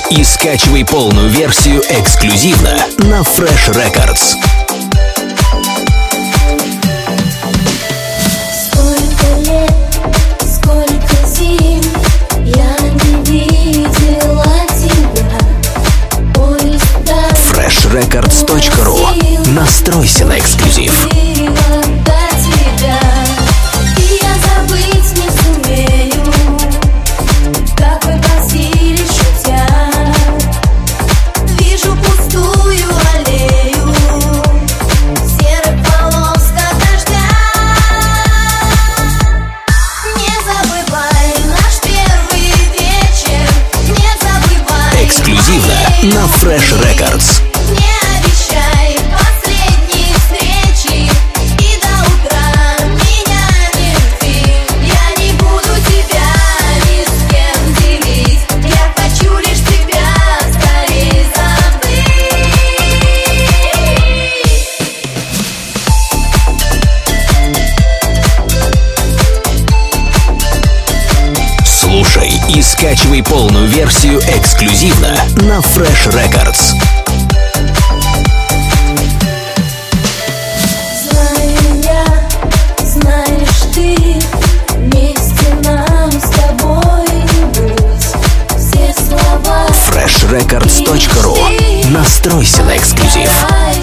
и скачивай полную версию эксклюзивно на Fresh Records. freshrecords.ru. Настройся на эксклюзив. Эксклюзивно на Fresh Records. Слушай и скачивай полную версию эксклюзивно на Fresh Records. Знаю я, знаешь ты, вместе нам с тобой быть. Все слова freshrecords.ru. Настройся на эксклюзив.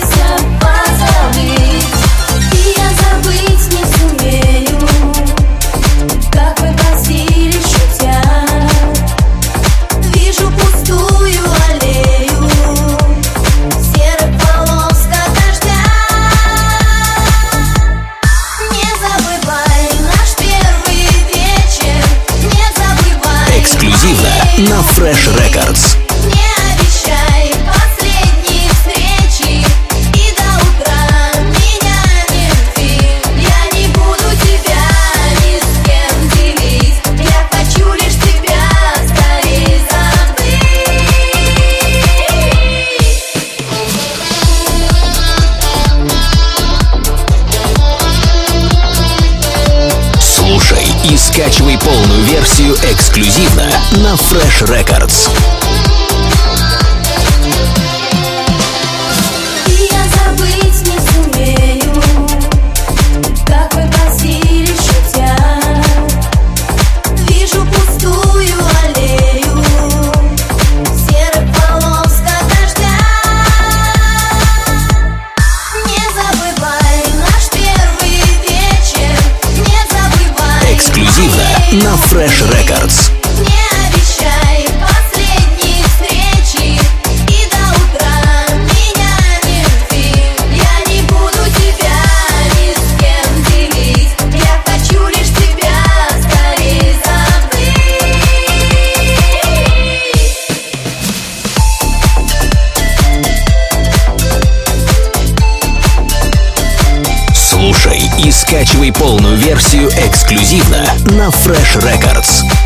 Эксклюзивно на Fresh Records. Не обещай последней встречи, и до утра меня не жди. Я не буду тебя ни с кем делить. Я хочу лишь тебя скорее забыть. Слушай и скачивай полную версию эксклюзивно на Fresh Records. Я забыть не сумею, как вы просили шутя. Вижу пустую аллею серых полоска дождя. Не забывай наш первый вечер, не забывай. Эксклюзивно на Fresh Records. Не обещай последней встречи, и до утра меня не жди. Я не буду тебя ни с кем делить. Я хочу лишь тебя скорее забыть. Слушай и скачивай полную версию эксклюзивно на Fresh Records.